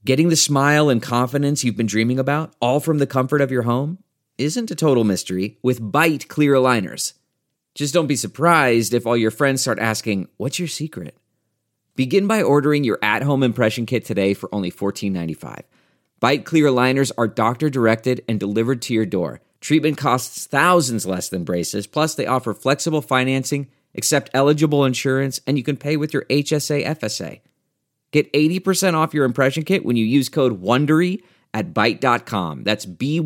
Getting the smile and confidence you've been dreaming about, all from the comfort of your home, isn't a total mystery with Byte clear aligners. Just don't be surprised if all your friends start asking, "What's your secret?" Begin by ordering your at-home impression kit today for only $14.95. Byte clear aligners are doctor-directed and delivered to your door. Treatment costs thousands less than braces, plus they offer flexible financing, accept eligible insurance, and you can pay with your HSA FSA. Get 80% off your impression kit when you use code WONDERY at Byte.com. That's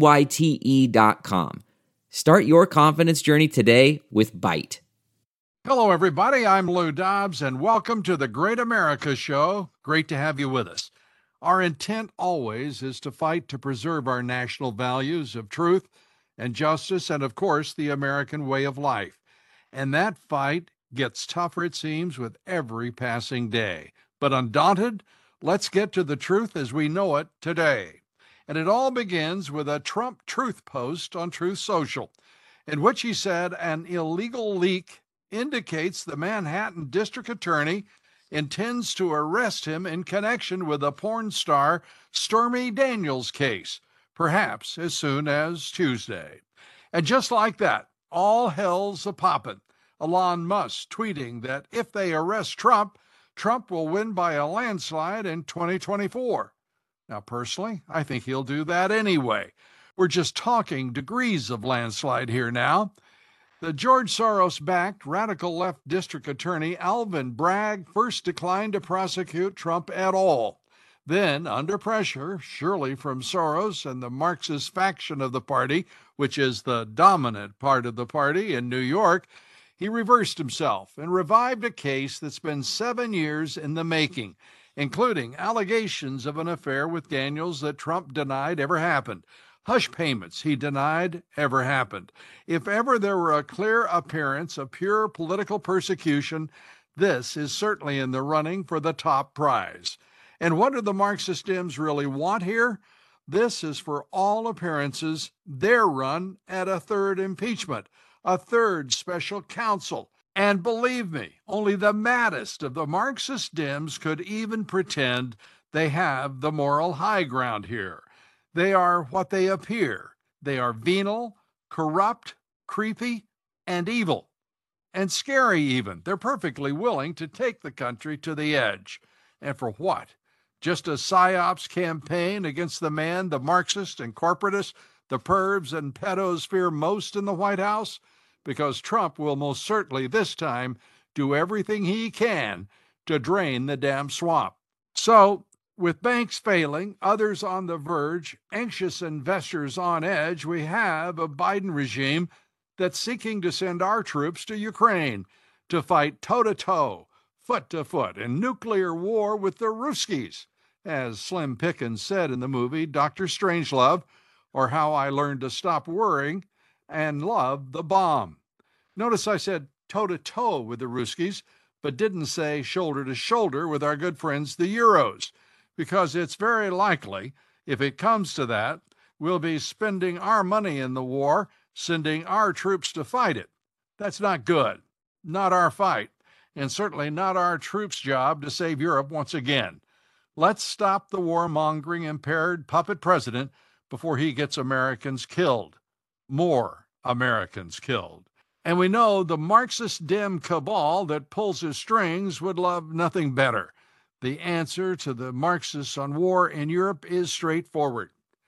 BYTE.com. Start your confidence journey today with Byte. Hello, everybody. I'm Lou Dobbs, and welcome to the Great America Show. Great to have you with us. Our intent always is to fight to preserve our national values of truth and justice and, of course, the American way of life. And that fight gets tougher, it seems, with every passing day. But undaunted, let's get to the truth as we know it today. And it all begins with a Trump truth post on Truth Social, in which he said an illegal leak indicates the Manhattan District Attorney intends to arrest him in connection with a porn star Stormy Daniels case, perhaps as soon as Tuesday. And just like that, all hell's a-poppin'. Elon Musk tweeting that if they arrest Trump, Trump will win by a landslide in 2024. Now, personally, I think he'll do that anyway. We're just talking degrees of landslide here now. The George Soros-backed radical left district attorney Alvin Bragg first declined to prosecute Trump at all. Then, under pressure, surely from Soros and the Marxist faction of the party, which is the dominant part of the party in New York, he reversed himself and revived a case that's been 7 years in the making, including allegations of an affair with Daniels that Trump denied ever happened. Hush payments he denied ever happened. If ever there were a clear appearance of pure political persecution, this is certainly in the running for the top prize. And what do the Marxist Dems really want here? This is, for all appearances, their run at a third impeachment, a third special counsel. And believe me, only the maddest of the Marxist Dems could even pretend they have the moral high ground here. They are what they appear. They are venal, corrupt, creepy, and evil. And scary even. They're perfectly willing to take the country to the edge. And for what? Just a psyops campaign against the man the Marxists and corporatists, the pervs and pedos fear most in the White House? Because Trump will most certainly this time do everything he can to drain the damn swamp. So, with banks failing, others on the verge, anxious investors on edge, we have a Biden regime that's seeking to send our troops to Ukraine to fight toe-to-toe, foot-to-foot in nuclear war with the Ruskies, as Slim Pickens said in the movie Dr. Strangelove, or How I Learned to Stop Worrying and Love the Bomb. Notice I said toe-to-toe with the Ruskies, but didn't say shoulder-to-shoulder with our good friends, the Euros, because it's very likely, if it comes to that, we'll be spending our money in the war, sending our troops to fight it. That's not good. Not our fight, and certainly not our troops' job to save Europe once again. Let's stop the warmongering, impaired puppet president before he gets Americans killed. More Americans killed. And we know the Marxist Dem cabal that pulls his strings would love nothing better. The answer to the Marxists on war in Europe is straightforward.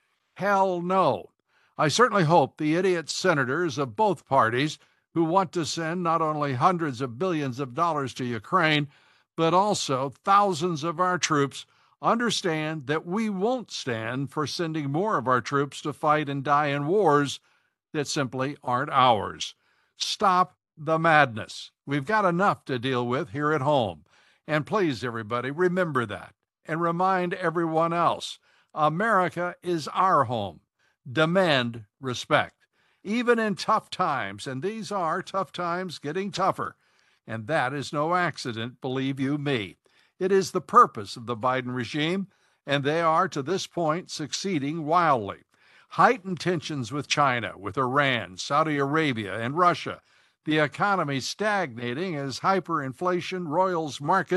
Hell no. I certainly hope the idiot senators of both parties who want to send not only hundreds of billions of dollars to Ukraine, but also thousands of our troops understand that we won't stand for sending more of our troops to fight and die in wars that simply aren't ours. Stop the madness. We've got enough to deal with here at home. And please, everybody, remember that. And remind everyone else, America is our home. Demand respect. Even in tough times, and these are tough times getting tougher. And that is no accident, believe you me. It is the purpose of the Biden regime, and they are, to this point, succeeding wildly. Heightened tensions with China, with Iran, Saudi Arabia, and Russia. The economy stagnating as hyperinflation roils markets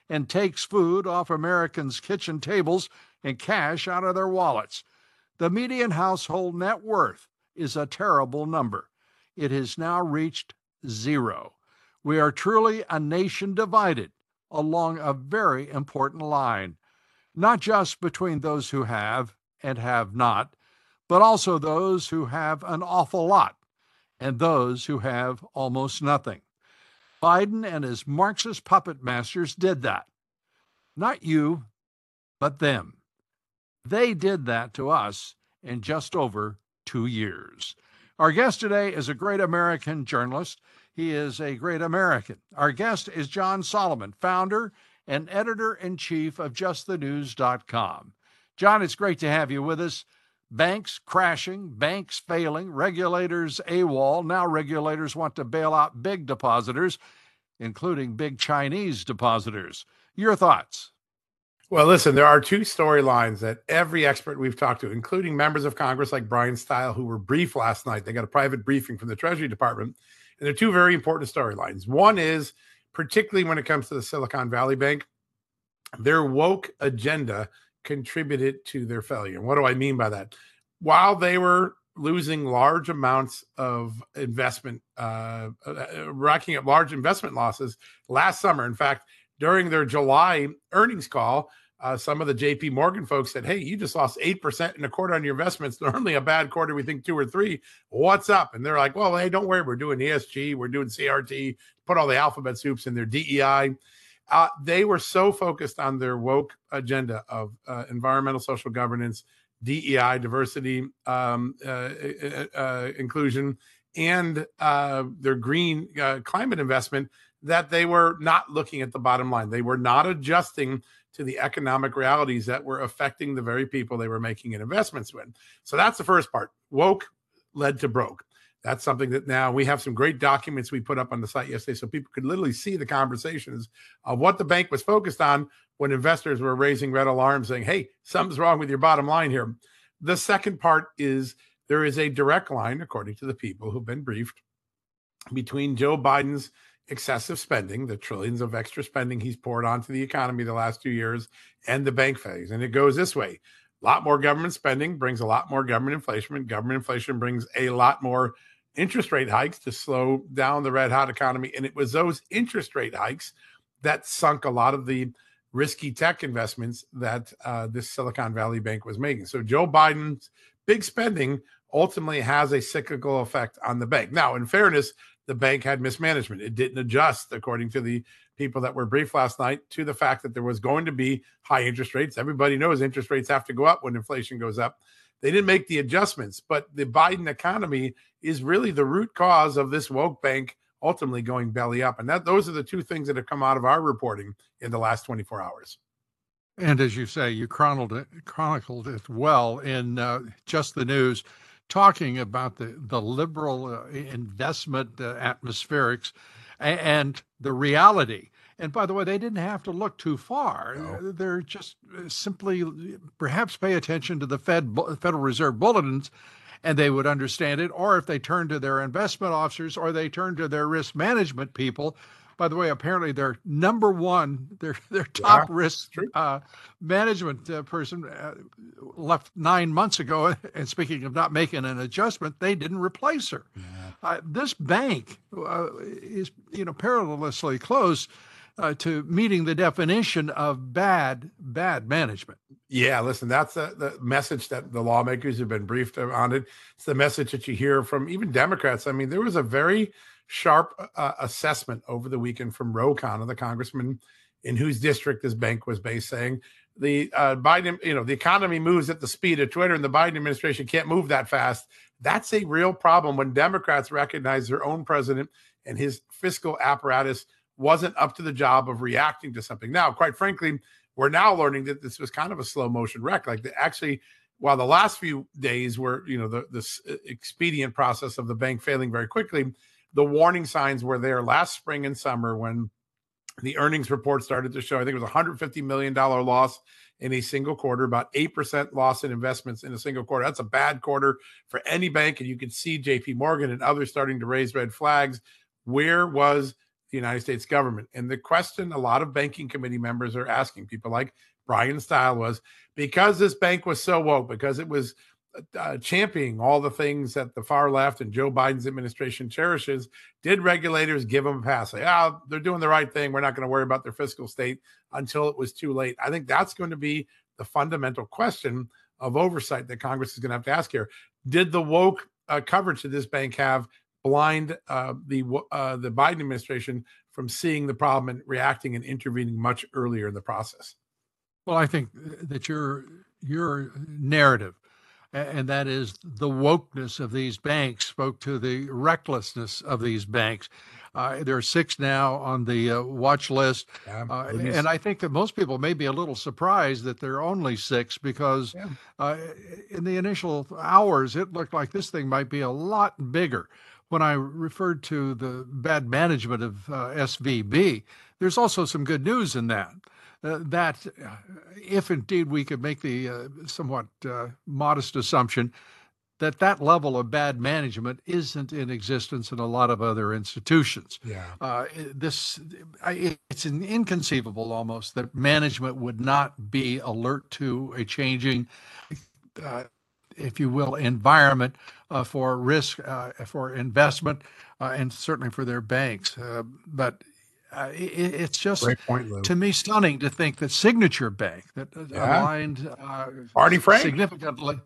and takes food off Americans' kitchen tables and cash out of their wallets. The median household net worth is a terrible number. It has now reached zero. We are truly a nation divided along a very important line, not just between those who have and have not, but also those who have an awful lot and those who have almost nothing. Biden and his Marxist puppet masters did that. Not you, but them. They did that to us in just over 2 years. Our guest today is a great American journalist. He is a great American. Our guest is John Solomon, founder and editor-in-chief of JustTheNews.com. John, it's great to have you with us. Banks crashing, banks failing, regulators AWOL. Now regulators want to bail out big depositors, including big Chinese depositors. Your thoughts? Well, listen, there are two storylines that every expert we've talked to, including members of Congress like Brian Stile, who were briefed last night. They got a private briefing from the Treasury Department. And they're two very important storylines. One is, particularly when it comes to the Silicon Valley Bank, their woke agenda contributed to their failure. And what do I mean by that? While they were losing large amounts of investment, racking up large investment losses last summer, in fact, during their July earnings call, some of the JP Morgan folks said, hey, you just lost 8% in a quarter on your investments. Normally a bad quarter, we think 2 or 3. What's up? And they're like, well, hey, don't worry. We're doing ESG. We're doing CRT, put all the alphabet soups in their DEI. They were so focused on their woke agenda of environmental social governance, DEI, diversity, inclusion, and their green climate investment, that they were not looking at the bottom line. They were not adjusting to the economic realities that were affecting the very people they were making investments with. So that's the first part. Woke led to broke. That's something that now we have some great documents we put up on the site yesterday so people could literally see the conversations of what the bank was focused on when investors were raising red alarms saying, hey, something's wrong with your bottom line here. The second part is there is a direct line, according to the people who've been briefed, between Joe Biden's excessive spending, the trillions of extra spending he's poured onto the economy the last 2 years, and the bank failures. And it goes this way. A lot more government spending brings a lot more government inflation. Government inflation brings a lot more interest rate hikes to slow down the red hot economy. And it was those interest rate hikes that sunk a lot of the risky tech investments that this Silicon Valley Bank was making. So Joe Biden's big spending ultimately has a cyclical effect on the bank. Now, in fairness, the bank had mismanagement. It didn't adjust, according to the people that were briefed last night, to the fact that there was going to be high interest rates. Everybody knows interest rates have to go up when inflation goes up. They didn't make the adjustments, but the Biden economy is really the root cause of this woke bank ultimately going belly up. And those are the two things that have come out of our reporting in the last 24 hours. And as you say, you chronicled it well in Just the News, talking about the liberal investment atmospherics and the reality. And by the way, they didn't have to look too far. No. They're just simply perhaps pay attention to the Federal Reserve bulletins, and they would understand it. Or if they turn to their investment officers or they turn to their risk management people. By the way, apparently their number one, their top risk management person left 9 months ago. And speaking of not making an adjustment, they didn't replace her. Yeah. This bank is, perilously close to meeting the definition of bad management. Yeah, listen, that's the message that the lawmakers have been briefed on it. It's the message that you hear from even Democrats. I mean, there was a very sharp assessment over the weekend from Ro Khanna, the congressman in whose district this bank was based, saying the Biden, the economy moves at the speed of Twitter and the Biden administration can't move that fast. That's a real problem when Democrats recognize their own president and his fiscal apparatus wasn't up to the job of reacting to something. Now, quite frankly, we're now learning that this was kind of a slow motion wreck. Like actually, while the last few days were, this expedient process of the bank failing very quickly, the warning signs were there last spring and summer when the earnings report started to show, I think it was $150 million loss in a single quarter, about 8% loss in investments in a single quarter. That's a bad quarter for any bank. And you could see JP Morgan and others starting to raise red flags. Where was the United States government. And the question a lot of banking committee members are asking, people like Brian Stile, was because this bank was so woke, because it was championing all the things that the far left and Joe Biden's administration cherishes, did regulators give them a pass? Say, they're doing the right thing. We're not going to worry about their fiscal state until it was too late. I think that's going to be the fundamental question of oversight that Congress is going to have to ask here. Did the woke coverage that this bank have blind the Biden administration from seeing the problem and reacting and intervening much earlier in the process? Well, I think that your narrative, and that is the wokeness of these banks, spoke to the recklessness of these banks. There are 6 now on the watch list. And I think that most people may be a little surprised that there are only 6 because in the initial hours, it looked like this thing might be a lot bigger. When I referred to the bad management of SVB, there's also some good news in that. That if indeed we could make the somewhat modest assumption that level of bad management isn't in existence in a lot of other institutions. It's inconceivable almost that management would not be alert to a changing, if you will, environment for risk, for investment, and certainly for their banks. But it's just, great point, Lou, to me, stunning to think that Signature Bank, that aligned Barney Frank significantly,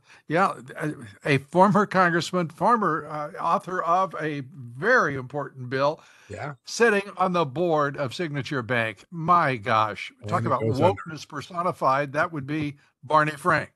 a former congressman, former author of a very important bill, sitting on the board of Signature Bank. My gosh, talk about wokeness personified. That would be Barney Frank.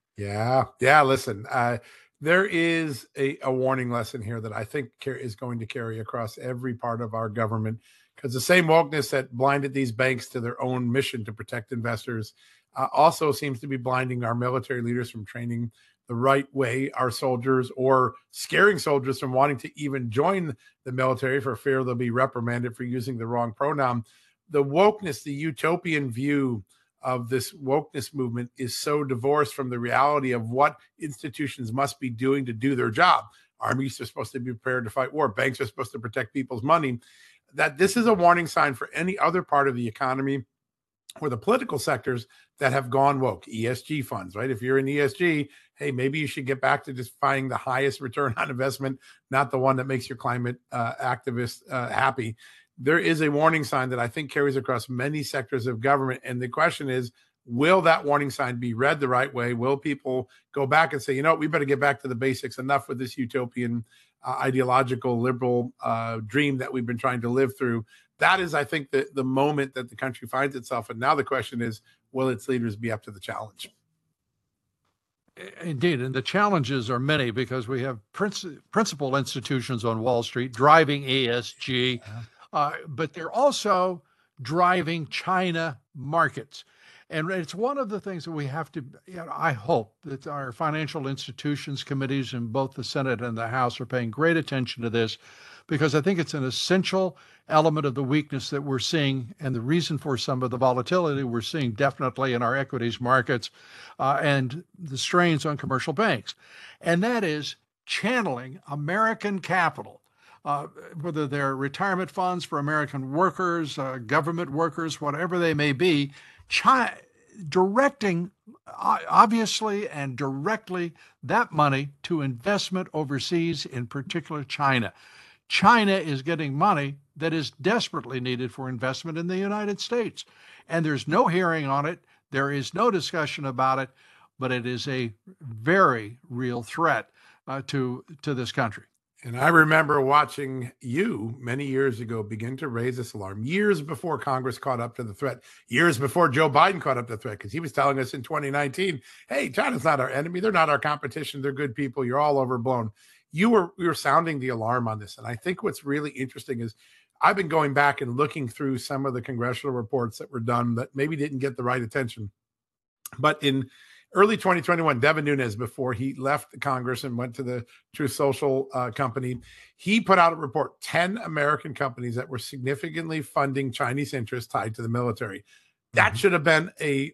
Listen, there is a warning lesson here that I think is going to carry across every part of our government. Because the same wokeness that blinded these banks to their own mission to protect investors also seems to be blinding our military leaders from training the right way our soldiers, or scaring soldiers from wanting to even join the military for fear they'll be reprimanded for using the wrong pronoun. The wokeness, the utopian view of this wokeness movement is so divorced from the reality of what institutions must be doing to do their job. Armies are supposed to be prepared to fight war. Banks are supposed to protect people's money. That this is a warning sign for any other part of the economy or the political sectors that have gone woke. ESG funds, right? If you're in ESG, hey, maybe you should get back to just finding the highest return on investment, not the one that makes your climate activists happy. There is a warning sign that I think carries across many sectors of government. And the question is, will that warning sign be read the right way? Will people go back and say, we better get back to the basics, enough with this utopian ideological liberal dream that we've been trying to live through? That is, I think, the moment that the country finds itself. And now the question is, will its leaders be up to the challenge? Indeed. And the challenges are many, because we have principal institutions on Wall Street driving ESG, but they're also driving China markets. And it's one of the things that we have to, I hope that our financial institutions committees in both the Senate and the House are paying great attention to this, because I think it's an essential element of the weakness that we're seeing, and the reason for some of the volatility we're seeing definitely in our equities markets and the strains on commercial banks. And that is channeling American capital, whether they're retirement funds for American workers, government workers, whatever they may be, directing obviously and directly that money to investment overseas, in particular China. China is getting money that is desperately needed for investment in the United States. And there's no hearing on it. There is no discussion about it, but it is a very real threat to this country. And I remember watching you many years ago begin to raise this alarm, years before Congress caught up to the threat, years before Joe Biden caught up to the threat, because he was telling us in 2019, hey, China's not our enemy. They're not our competition. They're good people. You're all overblown. We were sounding the alarm on this. And I think what's really interesting is I've been going back and looking through some of the congressional reports that were done that maybe didn't get the right attention. But in early 2021, Devin Nunes, before he left Congress and went to the Truth Social company, he put out a report, 10 American companies that were significantly funding Chinese interests tied to the military. That should have been a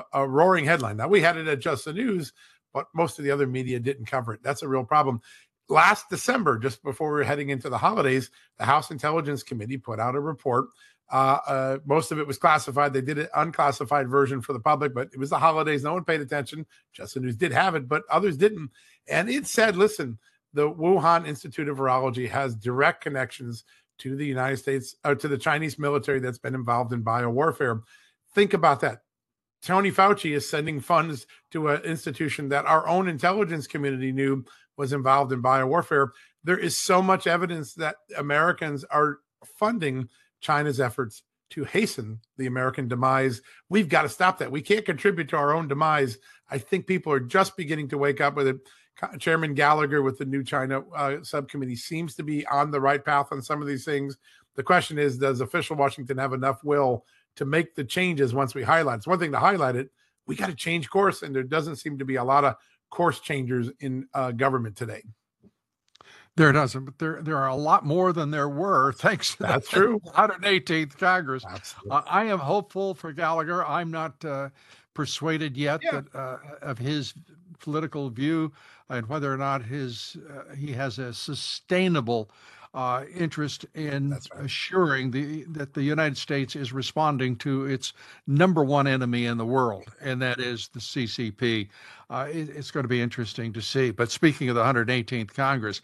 roaring headline. Now, we had it at Just the News, but most of the other media didn't cover it. That's a real problem. last December, just before we were heading into the holidays, the House Intelligence Committee put out a report. Most of it was classified. They did an unclassified version for the public, but it was the holidays. No one paid attention. Just the News did have it, but others didn't. And it said, listen, the Wuhan Institute of Virology has direct connections to the United States, or to the Chinese military that's been involved in biowarfare. Think about that. Tony Fauci is sending funds to an institution that our own intelligence community knew was involved in biowarfare. There is so much evidence that Americans are funding China's efforts to hasten the American demise. We've got to stop that. We can't contribute to our own demise. I think people are just beginning to wake up with it. Chairman Gallagher with the new China subcommittee seems to be on the right path on some of these things. The question is, does official Washington have enough will to make the changes once we highlight? It's one thing to highlight it. We got to change course, and there doesn't seem to be a lot of course changers in government today. There doesn't, but there are a lot more than there were, thanks to That's true. 118th Congress. Absolutely. I am hopeful for Gallagher. I'm not persuaded yet that of his political view and whether or not he has a sustainable interest in assuring that the United States is responding to its number one enemy in the world, and that is the CCP. It's going to be interesting to see. But speaking of the 118th Congress,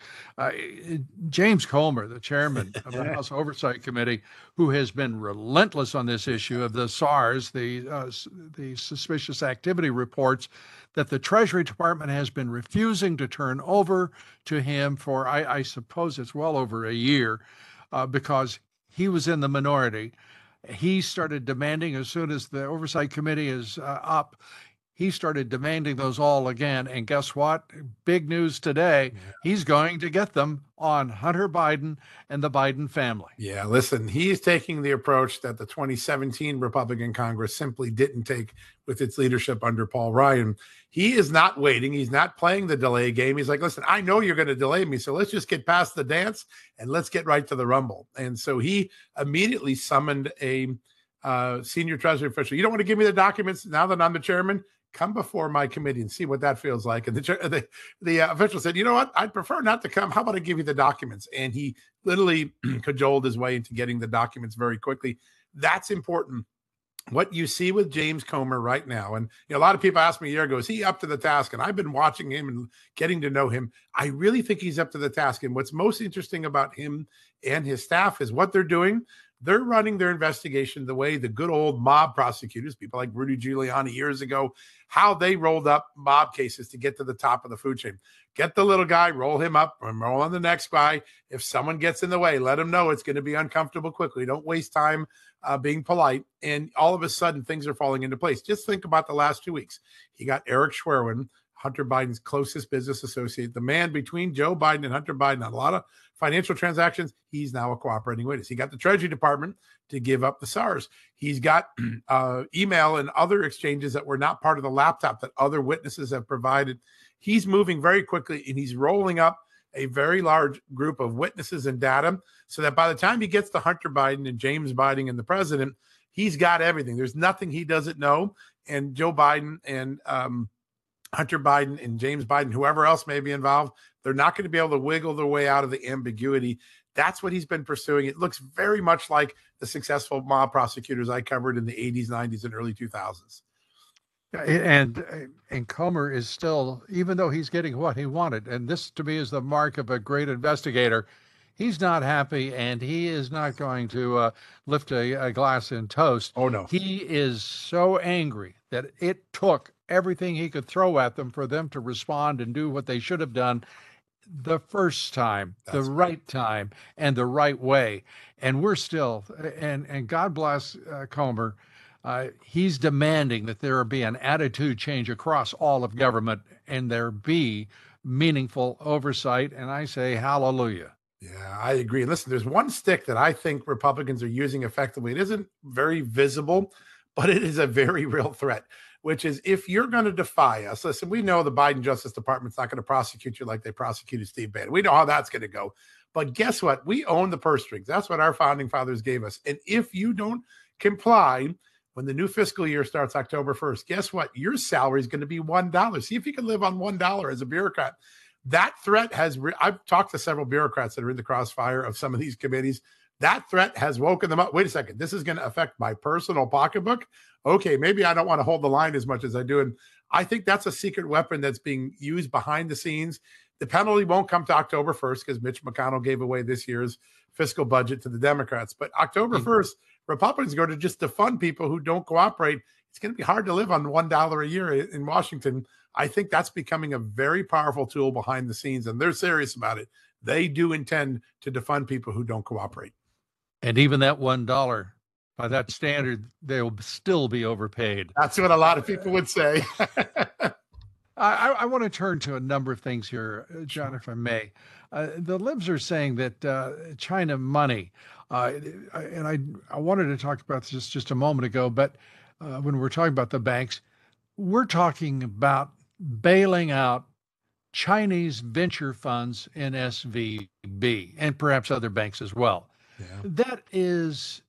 James Comer, the chairman of the House Oversight Committee, who has been relentless on this issue of the SARS, the suspicious activity reports that the Treasury Department has been refusing to turn over to him for, I suppose it's well over a year, because he was in the minority. He started demanding, as soon as the Oversight Committee is up, he started demanding those all again. And guess what? Big news today. Yeah. He's going to get them on Hunter Biden and the Biden family. Yeah, listen, he's taking the approach that the 2017 Republican Congress simply didn't take with its leadership under Paul Ryan. He is not waiting. He's not playing the delay game. He's like, listen, I know you're going to delay me, so let's just get past the dance and let's get right to the rumble. And so he immediately summoned a senior Treasury official. You don't want to give me the documents now that I'm the chairman? Come before my committee and see what that feels like. And the official said, you know what? I'd prefer not to come. How about I give you the documents? And he literally cajoled his way into getting the documents very quickly. That's important. What you see with James Comer right now, and a lot of people asked me a year ago, is he up to the task? And I've been watching him and getting to know him. I really think he's up to the task. And what's most interesting about him and his staff is what they're doing. They're running their investigation the way the good old mob prosecutors, people like Rudy Giuliani years ago, how they rolled up mob cases to get to the top of the food chain. Get the little guy, roll him up, and roll on the next guy. If someone gets in the way, let him know it's going to be uncomfortable quickly. Don't waste time being polite. And all of a sudden, things are falling into place. Just think about the last 2 weeks. He got Eric Schwerin, Hunter Biden's closest business associate, the man between Joe Biden and Hunter Biden on a lot of financial transactions. He's now a cooperating witness. He got the Treasury Department to give up the SARS. He's got email and other exchanges that were not part of the laptop that other witnesses have provided. He's moving very quickly, and he's rolling up a very large group of witnesses and data so that by the time he gets to Hunter Biden and James Biden and the president, he's got everything. There's nothing he doesn't know. And Joe Biden and Hunter Biden and James Biden, whoever else may be involved, they're not going to be able to wiggle their way out of the ambiguity. That's what he's been pursuing. It looks very much like the successful mob prosecutors I covered in the 80s, 90s, and early 2000s. And Comer is still, even though he's getting what he wanted, and this to me is the mark of a great investigator, he's not happy, and he is not going to lift a glass in toast. Oh, no. He is so angry that it took everything he could throw at them for them to respond and do what they should have done the first time, the right time, and the right way. And we're still, and God bless Comer, he's demanding that there be an attitude change across all of government and there be meaningful oversight. And I say hallelujah. Yeah, I agree. Listen, there's one stick that I think Republicans are using effectively. It isn't very visible, but it is a very real threat, which is if you're going to defy us, listen, we know the Biden Justice Department's not going to prosecute you like they prosecuted Steve Bannon. We know how that's going to go. But guess what? We own the purse strings. That's what our founding fathers gave us. And if you don't comply when the new fiscal year starts October 1st, guess what? Your salary is going to be $1. See if you can live on $1 as a bureaucrat. That threat I've talked to several bureaucrats that are in the crossfire of some of these committees. That threat has woken them up. Wait a second. This is going to affect my personal pocketbook. Okay, maybe I don't want to hold the line as much as I do. And I think that's a secret weapon that's being used behind the scenes. The penalty won't come to October 1st because Mitch McConnell gave away this year's fiscal budget to the Democrats. But October 1st, Republicans are going to just defund people who don't cooperate. It's going to be hard to live on $1 a year in Washington. I think that's becoming a very powerful tool behind the scenes, and they're serious about it. They do intend to defund people who don't cooperate. And even that $1, by that standard, they'll still be overpaid. That's what a lot of people would say. I want to turn to a number of things here, John, if I may. The libs are saying that China money, and I wanted to talk about this just a moment ago, but when we're talking about the banks, we're talking about bailing out Chinese venture funds in SVB and perhaps other banks as well. Yeah. That is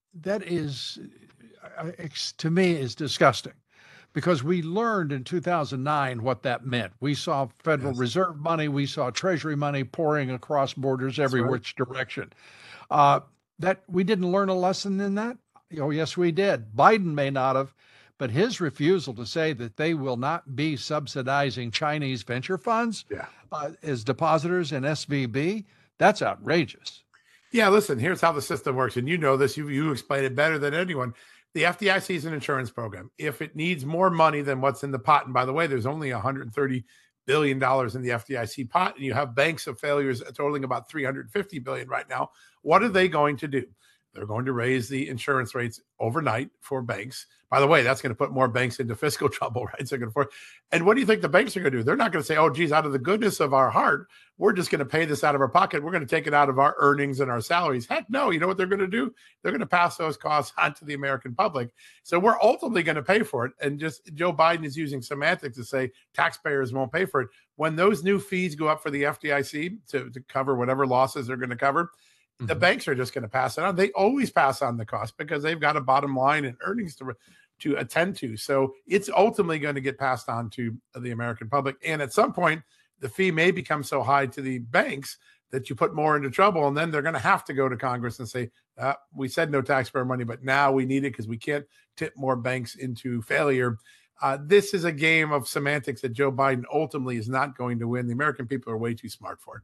to me is disgusting, because we learned in 2009 what that meant. We saw Federal Reserve money, we saw Treasury money pouring across borders every which direction. That we didn't learn a lesson in that? Oh, yes, we did. Biden may not have, but his refusal to say that they will not be subsidizing Chinese venture funds as depositors in SVB, that's outrageous. Yeah, listen, here's how the system works. And you know this, you explain it better than anyone. The FDIC is an insurance program. If it needs more money than what's in the pot, and by the way, there's only $130 billion in the FDIC pot, and you have banks of failures totaling about $350 billion right now, what are they going to do? They're going to raise the insurance rates overnight for banks. By the way, that's going to put more banks into fiscal trouble, right? So and what do you think the banks are going to do? They're not going to say, oh, geez, out of the goodness of our heart, we're just going to pay this out of our pocket. We're going to take it out of our earnings and our salaries. Heck no. You know what they're going to do? They're going to pass those costs on to the American public. So we're ultimately going to pay for it. And just Joe Biden is using semantics to say taxpayers won't pay for it. When those new fees go up for the FDIC to cover whatever losses they're going to cover, the banks are just going to pass it on. They always pass on the cost because they've got a bottom line and earnings to attend to. So it's ultimately going to get passed on to the American public. And at some point, the fee may become so high to the banks that you put more into trouble. And then they're going to have to go to Congress and say, we said no taxpayer money, but now we need it because we can't tip more banks into failure. This is a game of semantics that Joe Biden ultimately is not going to win. The American people are way too smart for it.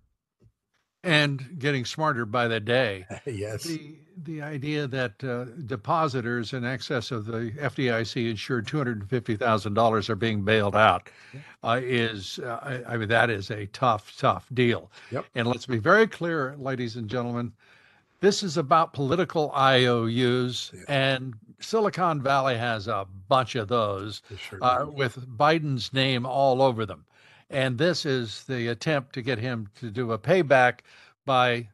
And getting smarter by the day. Yes. The idea that depositors in excess of the FDIC insured $250,000 are being bailed out is, I mean, that is a tough deal. Yep. And let's be very clear, ladies and gentlemen, this is about political IOUs, and Silicon Valley has a bunch of those with Biden's name all over them. And this is the attempt to get him to do a payback by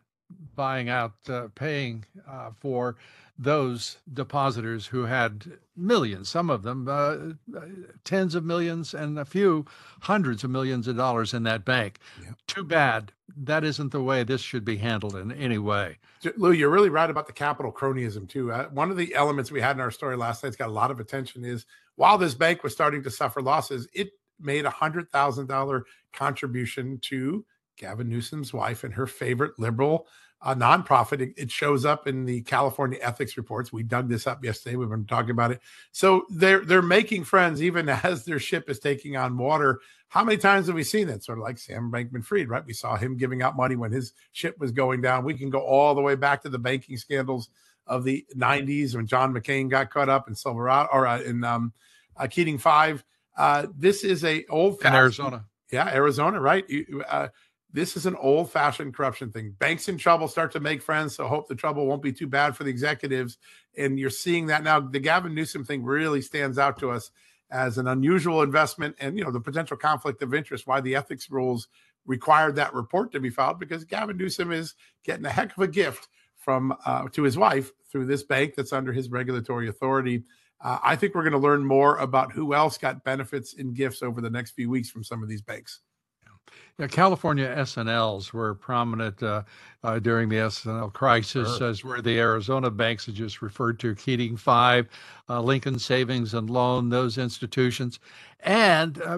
paying for those depositors who had millions, some of them tens of millions and a few hundreds of millions of dollars in that bank. Yep. Too bad. That isn't the way this should be handled in any way. Lou, you're really right about the capital cronyism too. One of the elements we had in our story last night's got a lot of attention is while this bank was starting to suffer losses, it made $100,000 contribution to Gavin Newsom's wife and her favorite liberal nonprofit. It shows up in the California ethics reports. We dug this up yesterday. We've been talking about it. So they're making friends even as their ship is taking on water. How many times have we seen that? Sort of like Sam Bankman-Fried, right? We saw him giving out money when his ship was going down. We can go all the way back to the banking scandals of the 90s when John McCain got caught up in Silverado or in Keating 5. This is a old-fashioned, in Arizona. Yeah, Arizona, right? This is an old-fashioned corruption thing. Banks in trouble start to make friends, so hope the trouble won't be too bad for the executives. And you're seeing that now. The Gavin Newsom thing really stands out to us as an unusual investment, and the potential conflict of interest. Why the ethics rules required that report to be filed, because Gavin Newsom is getting a heck of a gift from to his wife through this bank that's under his regulatory authority. I think we're going to learn more about who else got benefits and gifts over the next few weeks from some of these banks. Yeah, California S&Ls were prominent during the S&L crisis, as were the Arizona banks that just referred to, Keating 5, Lincoln Savings and Loan, those institutions. And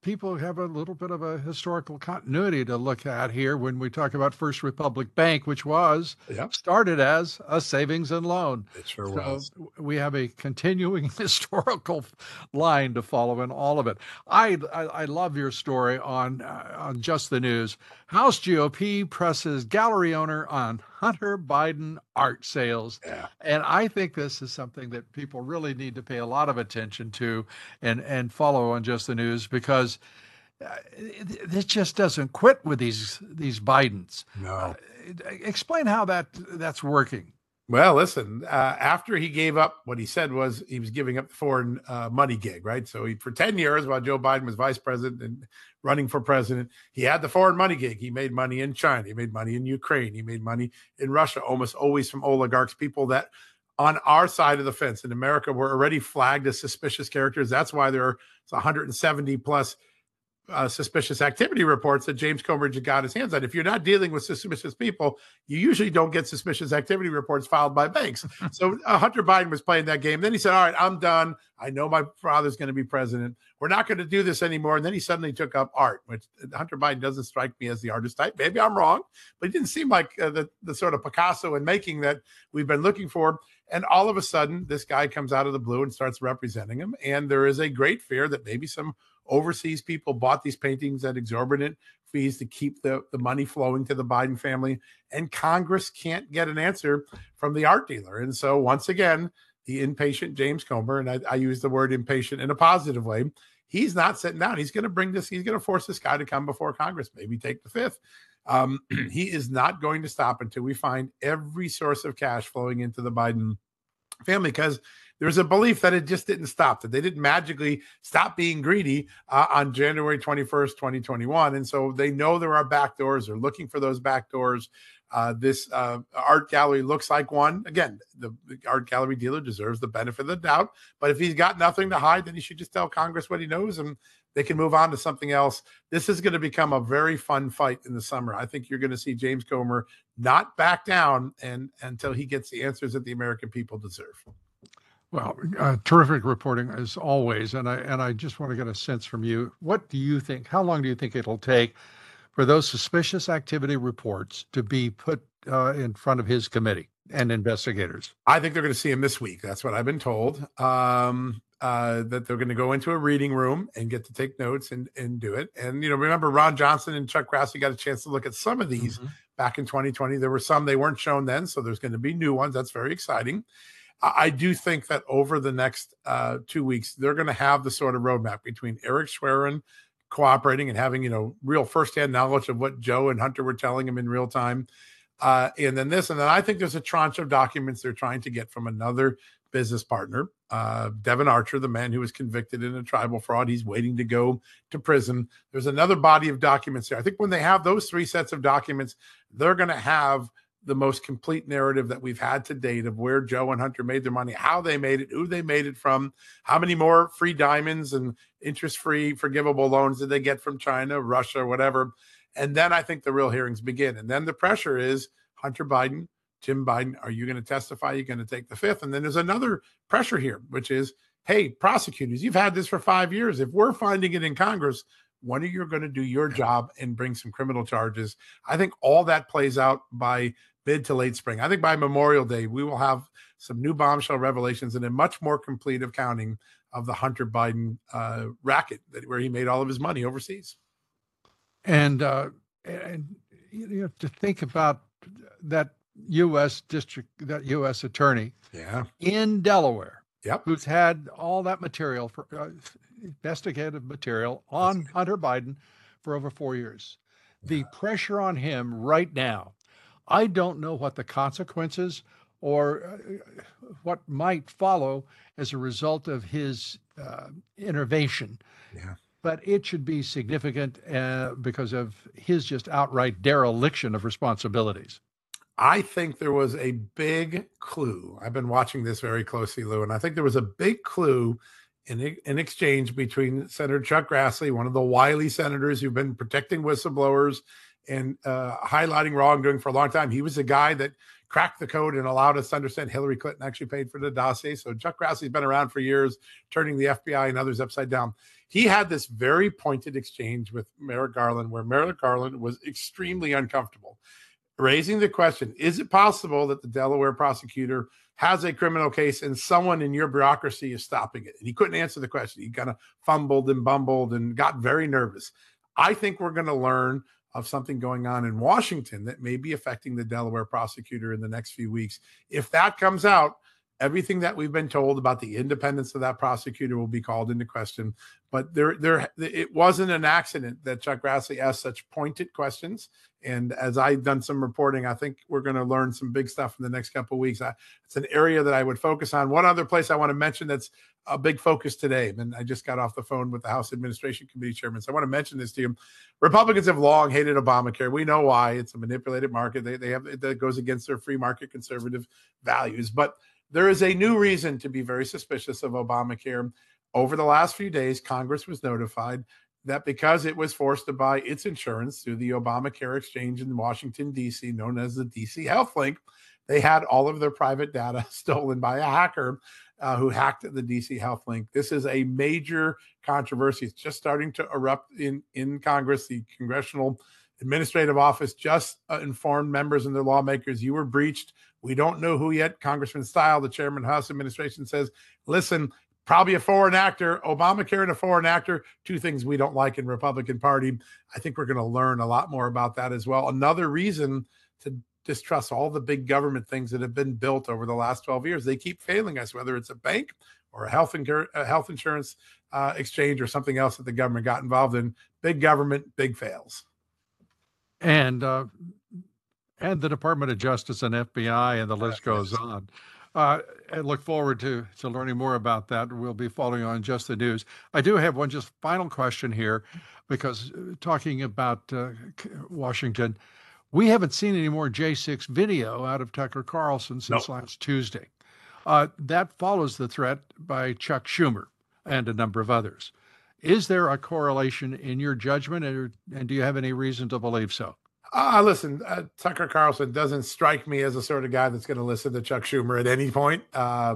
people have a little bit of a historical continuity to look at here when we talk about First Republic Bank, which was started as a savings and loan. It sure So was. we have a continuing historical line to follow in all of it. I love your story on Just the News. House GOP presses gallery owner on Hunter Biden art sales. Yeah. And I think this is something that people really need to pay a lot of attention to and follow on Just the News, because it just doesn't quit with these Bidens. No. Explain how that's working. Well, listen, after he gave up, what he said was he was giving up the foreign money gig, right? So for 10 years, while Joe Biden was vice president and running for president, he had the foreign money gig. He made money in China. He made money in Ukraine. He made money in Russia, almost always from oligarchs, people that on our side of the fence in America were already flagged as suspicious characters. That's why there are 170 plus suspicious activity reports that James Comer just got his hands on. If you're not dealing with suspicious people, you usually don't get suspicious activity reports filed by banks. So Hunter Biden was playing that game. Then he said, all right, I'm done. I know my father's going to be president. We're not going to do this anymore. And then he suddenly took up art, which Hunter Biden doesn't strike me as the artist type. Maybe I'm wrong, but he didn't seem like the sort of Picasso in making that we've been looking for. And all of a sudden, this guy comes out of the blue and starts representing him. And there is a great fear that maybe some overseas people bought these paintings at exorbitant fees to keep the money flowing to the Biden family. And Congress can't get an answer from the art dealer. And so once again, the impatient James Comer, and I use the word impatient in a positive way, he's not sitting down. He's going to force this guy to come before Congress, maybe take the fifth. He is not going to stop until we find every source of cash flowing into the Biden family, because there's a belief that it just didn't stop, that they didn't magically stop being greedy on January 21st, 2021. And so they know there are back doors. They're looking for those back doors. This art gallery looks like one. Again, the art gallery dealer deserves the benefit of the doubt. But if he's got nothing to hide, then he should just tell Congress what he knows and they can move on to something else. This is going to become a very fun fight in the summer. I think you're going to see James Comer not back down until he gets the answers that the American people deserve. Well, terrific reporting as always. And I just want to get a sense from you. What do you think? How long do you think it'll take for those suspicious activity reports to be put in front of his committee and investigators? I think they're going to see him this week. That's what I've been told. That they're going to go into a reading room and get to take notes and do it. And, remember Ron Johnson and Chuck Grassley got a chance to look at some of these back in 2020. There were some, they weren't shown then. So there's going to be new ones. That's very exciting. I do think that over the next 2 weeks, they're going to have the sort of roadmap between Eric Schwerin cooperating and having, real firsthand knowledge of what Joe and Hunter were telling him in real time. And then this, and then I think there's a tranche of documents they're trying to get from another business partner, Devin Archer, the man who was convicted in a tribal fraud. He's waiting to go to prison. There's another body of documents here. I think when they have those three sets of documents, they're going to have the most complete narrative that we've had to date of where Joe and Hunter made their money, how they made it, who they made it from, how many more free diamonds and interest-free forgivable loans did they get from China, Russia, whatever. And then I think the real hearings begin. And then the pressure is Hunter Biden, Jim Biden, are you going to testify? You're going to take the fifth? And then there's another pressure here, which is, hey, prosecutors, you've had this for 5 years. If we're finding it in Congress, when are you going to do your job and bring some criminal charges? I think all that plays out by mid to late spring. I think by Memorial Day, we will have some new bombshell revelations and a much more complete accounting of the Hunter Biden racket where he made all of his money overseas. And you have to think about that U.S. attorney in Delaware, who's had all that material for investigative material on Hunter Biden for over 4 years. The pressure on him right now, I don't know what the consequences or what might follow as a result of his innovation. But it should be significant because of his just outright dereliction of responsibilities. I think there was a big clue. I've been watching this very closely, Lou, and I think there was a big clue in exchange between Senator Chuck Grassley, one of the wily senators who've been protecting whistleblowers and highlighting wrongdoing for a long time. He was the guy that cracked the code and allowed us to understand Hillary Clinton actually paid for the dossier. So Chuck Grassley's been around for years, turning the FBI and others upside down. He had this very pointed exchange with Merrick Garland where Merrick Garland was extremely uncomfortable, raising the question, is it possible that the Delaware prosecutor has a criminal case and someone in your bureaucracy is stopping it? And he couldn't answer the question. He kind of fumbled and bumbled and got very nervous. I think we're going to learn of something going on in Washington that may be affecting the Delaware prosecutor in the next few weeks. If that comes out, everything that we've been told about the independence of that prosecutor will be called into question. But it wasn't an accident that Chuck Grassley asked such pointed questions. And as I've done some reporting, I think we're going to learn some big stuff in the next couple of weeks. It's an area that I would focus on. One other place I want to mention that's a big focus today, and I just got off the phone with the House Administration Committee chairman, so I want to mention this to you. Republicans have long hated Obamacare. We know why. It's a manipulated market. They have that goes against their free market conservative values. But there is a new reason to be very suspicious of Obamacare. Over the last few days, Congress was notified that because it was forced to buy its insurance through the Obamacare exchange in Washington, D.C., known as the D.C. HealthLink, they had all of their private data stolen by a hacker who hacked the D.C. HealthLink. This is a major controversy. It's just starting to erupt in Congress. The Congressional Administrative Office just informed members and their lawmakers, you were breached. We don't know who yet. Congressman Steil, the chairman of the House Administration, says, listen, probably a foreign actor, Obamacare and a foreign actor, two things we don't like in Republican Party. I think we're going to learn a lot more about that as well. Another reason to distrust all the big government things that have been built over the last 12 years. They keep failing us, whether it's a bank or a health insurance exchange or something else that the government got involved in. Big government, big fails. And the Department of Justice and FBI, and the list goes on. I look forward to learning more about that. We'll be following on Just the News. I do have one just final question here, because talking about Washington, we haven't seen any more J6 video out of Tucker Carlson since last Tuesday. That follows the threat by Chuck Schumer and a number of others. Is there a correlation in your judgment, and do you have any reason to believe so? Listen, Tucker Carlson doesn't strike me as the sort of guy that's going to listen to Chuck Schumer at any point.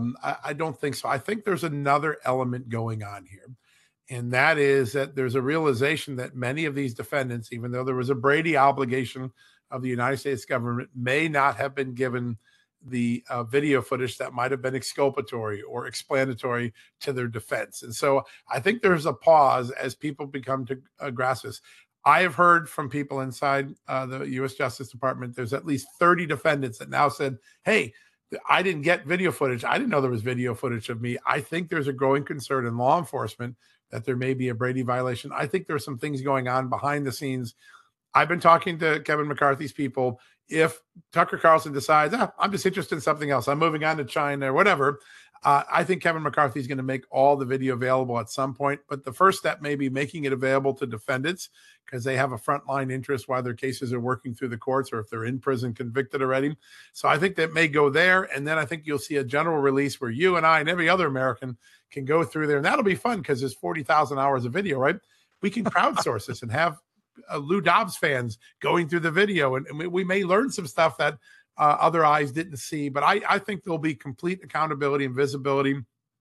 I don't think so. I think there's another element going on here, and that is that there's a realization that many of these defendants, even though there was a Brady obligation of the United States government, may not have been given the video footage that might have been exculpatory or explanatory to their defense. And so I think there's a pause as people become to grasp this. I have heard from people inside the U.S. Justice Department, there's at least 30 defendants that now said, hey, I didn't get video footage. I didn't know there was video footage of me. I think there's a growing concern in law enforcement that there may be a Brady violation. I think there's some things going on behind the scenes. I've been talking to Kevin McCarthy's people. If Tucker Carlson decides, I'm just interested in something else, I'm moving on to China or whatever, I think Kevin McCarthy is going to make all the video available at some point. But the first step may be making it available to defendants because they have a frontline interest while their cases are working through the courts or if they're in prison convicted already. So I think that may go there. And then I think you'll see a general release where you and I and every other American can go through there. And that'll be fun because there's 40,000 hours of video, right? We can crowdsource this and have Lou Dobbs fans going through the video. And we may learn some stuff that other eyes didn't see. But I think there'll be complete accountability and visibility.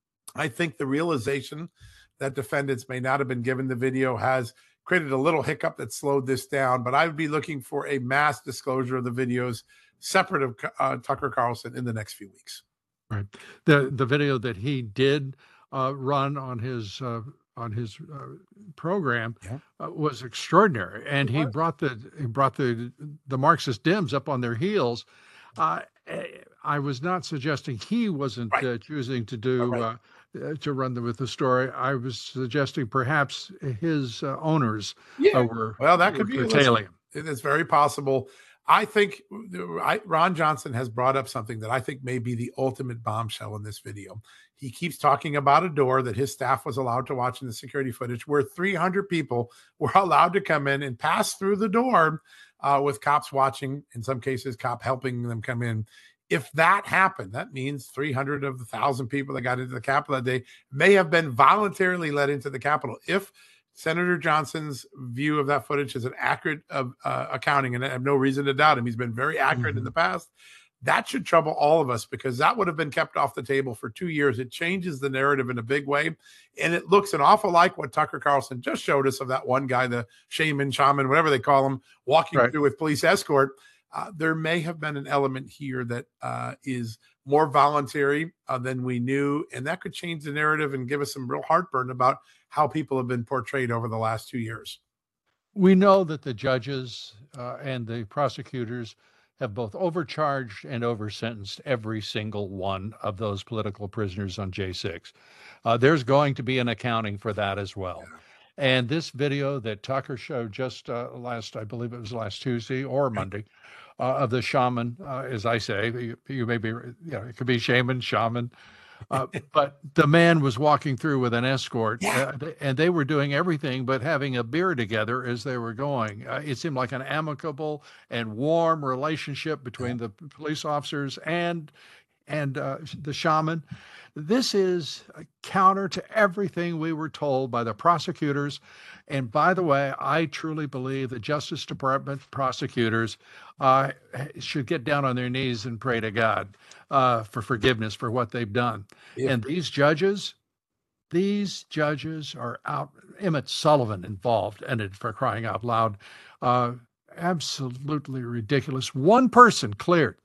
I think the realization that defendants may not have been given the video has created a little hiccup that slowed this down. But I would be looking for a mass disclosure of the videos separate of Tucker Carlson in the next few weeks. Right. The video that he did run on his program was extraordinary, and he brought the Marxist Dems up on their heels. I was not suggesting he wasn't choosing to do to run with the story. I was suggesting perhaps his owners were that could be tailing him. It's very possible. I think Ron Johnson has brought up something that I think may be the ultimate bombshell in this video. He keeps talking about a door that his staff was allowed to watch in the security footage where 300 people were allowed to come in and pass through the door with cops watching, in some cases, cop helping them come in. If that happened, that means 300 of the 1,000 people that got into the Capitol that day may have been voluntarily let into the Capitol. If Senator Johnson's view of that footage is an accurate accounting, and I have no reason to doubt him, he's been very accurate in the past, That should trouble all of us because that would have been kept off the table for 2 years. It changes the narrative in a big way. And it looks an awful like what Tucker Carlson just showed us of that one guy, the shaman, whatever they call him, walking through with police escort. There may have been an element here that is more voluntary than we knew. And that could change the narrative and give us some real heartburn about how people have been portrayed over the last 2 years. We know that the judges and the prosecutors have both overcharged and oversentenced every single one of those political prisoners on J6. There's going to be an accounting for that as well. Yeah. And this video that Tucker showed just I believe it was last Tuesday or Monday, of the shaman, as I say, you may be, it could be shaman, but the man was walking through with an escort, and they were doing everything but having a beer together as they were going. It seemed like an amicable and warm relationship between the police officers and the shaman. This is counter to everything we were told by the prosecutors. And by the way, I truly believe the Justice Department prosecutors should get down on their knees and pray to God for forgiveness for what they've done. Yeah. And these judges are out. Emmett Sullivan involved in it, for crying out loud. Absolutely ridiculous. One person cleared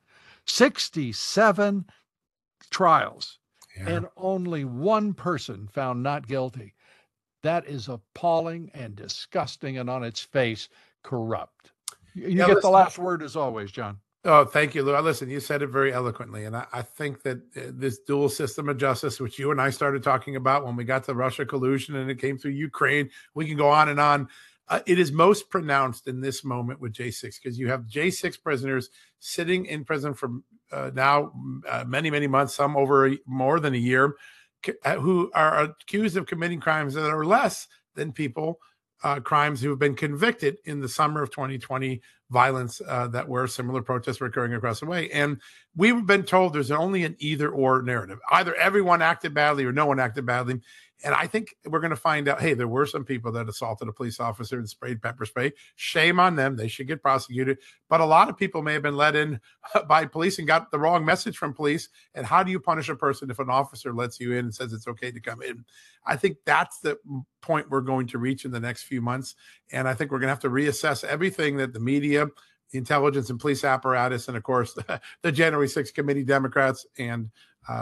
67 trials. Yeah. And only one person found not guilty. That is appalling and disgusting and on its face corrupt. You get the last word as always, John. Oh, thank you, Lou. Listen, you said it very eloquently. And I think that this dual system of justice, which you and I started talking about when we got to Russia collusion and it came through Ukraine, we can go on and on. It is most pronounced in this moment with J6 because you have J6 prisoners sitting in prison for now many, many months, some over more than a year, who are accused of committing crimes that are less than crimes who have been convicted in the summer of 2020 violence that were similar protests were occurring across the way. And we've been told there's only an either or narrative. Either everyone acted badly or no one acted badly. And I think we're going to find out, hey, there were some people that assaulted a police officer and sprayed pepper spray. Shame on them. They should get prosecuted. But a lot of people may have been let in by police and got the wrong message from police. And how do you punish a person if an officer lets you in and says it's okay to come in? I think that's the point we're going to reach in the next few months. And I think we're going to have to reassess everything that the media, the intelligence and police apparatus, and of course, the January 6th committee Democrats and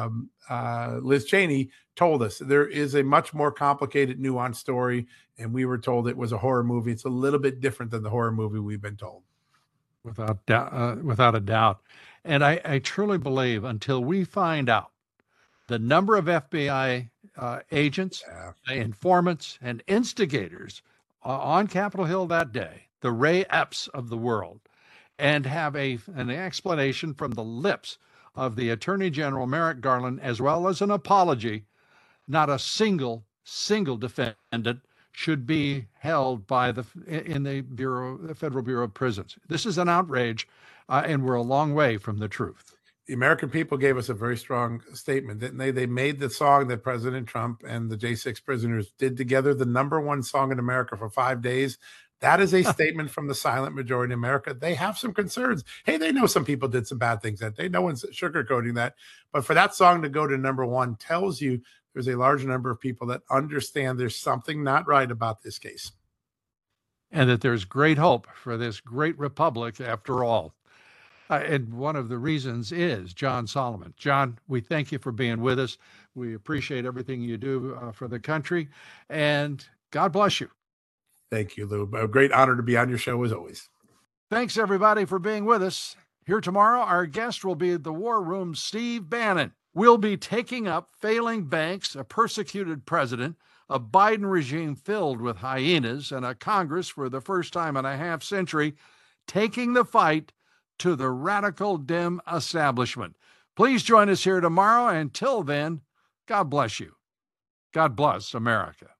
Liz Cheney told us. There is a much more complicated, nuanced story, and we were told it was a horror movie. It's a little bit different than the horror movie we've been told. Without a doubt. And I truly believe until we find out the number of FBI agents, informants, and instigators on Capitol Hill that day, the Ray Epps of the world, and have an explanation from the lips of the Attorney General Merrick Garland, as well as an apology, not a single defendant should be held in the Federal Bureau of Prisons. This is an outrage, and we're a long way from the truth. The American people gave us a very strong statement, didn't they? They made the song that President Trump and the J6 prisoners did together the #1 song in America for 5 days. That is a statement from the silent majority in America. They have some concerns. Hey, they know some people did some bad things that day. No one's sugarcoating that. But for that song to go to #1 tells you there's a large number of people that understand there's something not right about this case. And that there's great hope for this great republic after all. And one of the reasons is John Solomon. John, we thank you for being with us. We appreciate everything you do for the country. And God bless you. Thank you, Lou. A great honor to be on your show as always. Thanks, everybody, for being with us. Here tomorrow, our guest will be the War Room's Steve Bannon. We'll be taking up failing banks, a persecuted president, a Biden regime filled with hyenas, and a Congress for the first time in a half century taking the fight to the radical Dem establishment. Please join us here tomorrow. Until then, God bless you. God bless America.